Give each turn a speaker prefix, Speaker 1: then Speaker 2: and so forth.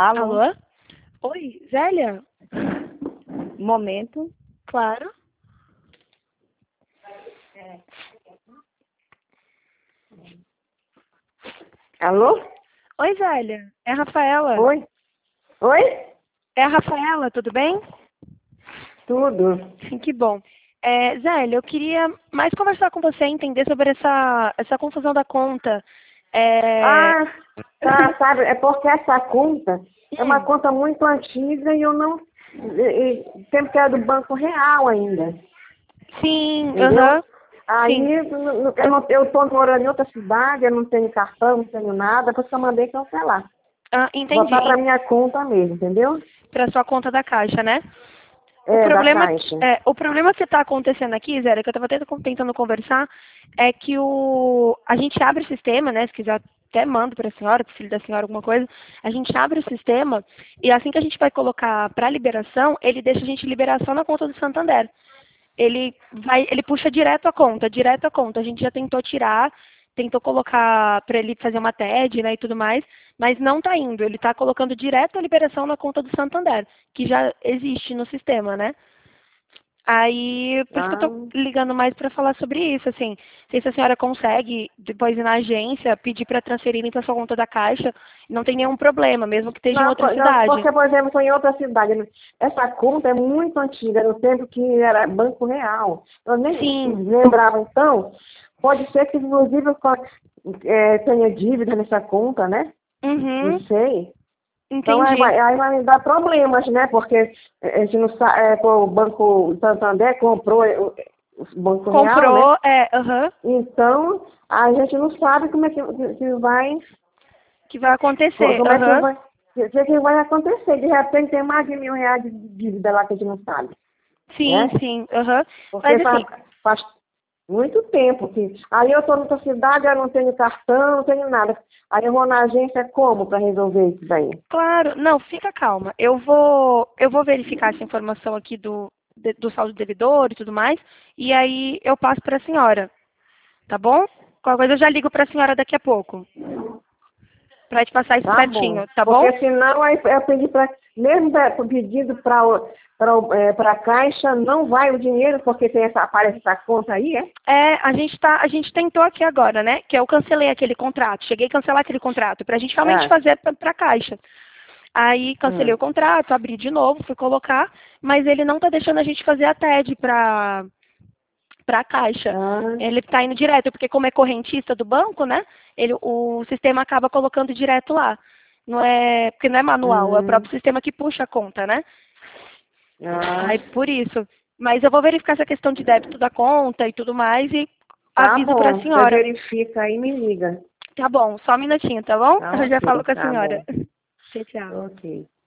Speaker 1: Alô?
Speaker 2: Alô? Oi, Zélia?
Speaker 1: Momento.
Speaker 2: Claro.
Speaker 1: Alô?
Speaker 2: Oi, Zélia. É a Rafaela.
Speaker 1: Oi? Oi?
Speaker 2: É a Rafaela, tudo bem?
Speaker 1: Tudo.
Speaker 2: Que bom. Zélia, eu queria mais conversar com você, entender sobre essa confusão da conta. É...
Speaker 1: Ah, tá, sabe, é porque essa conta é uma
Speaker 2: hum,
Speaker 1: conta muito antiga e eu não. Sempre que era do Banco Real ainda,
Speaker 2: sim,
Speaker 1: entendeu?
Speaker 2: aham,
Speaker 1: Aí
Speaker 2: sim.
Speaker 1: eu tô morando em outra cidade, eu não tenho cartão, não tenho nada, por isso que eu mandei cancelar.
Speaker 2: Ah, entendi.
Speaker 1: Botar pra minha conta mesmo, entendeu?
Speaker 2: Para sua conta da Caixa, né? O
Speaker 1: É, da
Speaker 2: problema,
Speaker 1: Caixa.
Speaker 2: o problema que está acontecendo aqui, Zé, que eu estava tentando conversar, é que a gente abre o sistema, né? Se quiser até mando para a senhora, para o filho da senhora, alguma coisa, a gente abre o sistema e assim que a gente vai colocar para liberação, ele deixa a gente liberar só na conta do Santander. Ele puxa direto a conta, direto a conta. A gente já tentou tirar, tentou colocar para ele fazer uma TED, né, e tudo mais, mas não está indo. Ele está colocando direto a liberação na conta do Santander, que já existe no sistema, né? Aí, por isso que eu
Speaker 1: Ah,
Speaker 2: tô ligando mais para falar sobre isso, assim. Não sei se a senhora consegue, depois ir na agência, pedir para transferirem para sua conta da Caixa. Não tem nenhum problema, mesmo que esteja em
Speaker 1: não,
Speaker 2: outra
Speaker 1: não,
Speaker 2: cidade.
Speaker 1: porque, por exemplo, estou em outra cidade. Essa conta é muito antiga, no tempo que era Banco Real. Eu nem
Speaker 2: Sim.
Speaker 1: lembrava, então, pode ser que, inclusive, tenha dívida nessa conta, né? Não
Speaker 2: Uhum.
Speaker 1: sei. Então,
Speaker 2: Entendi.
Speaker 1: aí vai me dar problemas, né? Porque a gente não o Banco Santander comprou o Banco Real, né?
Speaker 2: Comprou, aham.
Speaker 1: Então, a gente não sabe como é que vai.
Speaker 2: Que vai acontecer,
Speaker 1: Como é que
Speaker 2: aham.
Speaker 1: vai, o que vai acontecer? De repente tem mais de R$ 1.000 de dívida lá que a gente não sabe,
Speaker 2: Sim,
Speaker 1: né?
Speaker 2: sim, aham.
Speaker 1: Porque
Speaker 2: Mas assim,
Speaker 1: faz muito tempo que. Aí eu estou noutra cidade, eu não tenho cartão, não tenho nada. Aí eu vou na agência como para resolver isso daí?
Speaker 2: claro, não, fica calma. Eu vou verificar essa informação aqui do saldo devedor e tudo mais, e aí eu passo para a senhora, tá bom? Qualquer coisa eu já ligo para a senhora daqui a pouco, para te passar isso
Speaker 1: Tá bom.
Speaker 2: certinho, tá bom?
Speaker 1: Porque senão aí eu pedi para. Mesmo pedindo para a Caixa, não vai o dinheiro, porque aparece essa conta aí, é?
Speaker 2: A gente tentou aqui agora, né? Que eu cancelei aquele contrato, cheguei a cancelar aquele contrato, para a gente realmente
Speaker 1: É.
Speaker 2: fazer para a Caixa. Aí cancelei o
Speaker 1: Hum.
Speaker 2: contrato, abri de novo, fui colocar, mas ele não está deixando a gente fazer a TED para a Caixa.
Speaker 1: Ah,
Speaker 2: Ele está indo direto, porque como é correntista do banco, né? O sistema acaba colocando direto lá. Não é, porque não é manual, é o
Speaker 1: hum.
Speaker 2: próprio sistema que puxa a conta, né?
Speaker 1: Ah,
Speaker 2: Aí por isso. Mas eu vou verificar essa questão de débito da conta e tudo mais e
Speaker 1: tá
Speaker 2: aviso para a
Speaker 1: bom. Você
Speaker 2: senhora.
Speaker 1: verifica aí e me liga.
Speaker 2: Tá bom, só um minutinho, tá bom?
Speaker 1: Tá
Speaker 2: Eu já
Speaker 1: ok,
Speaker 2: falo com a
Speaker 1: tá
Speaker 2: senhora.
Speaker 1: bom.
Speaker 2: Tchau, tchau.
Speaker 1: Ok.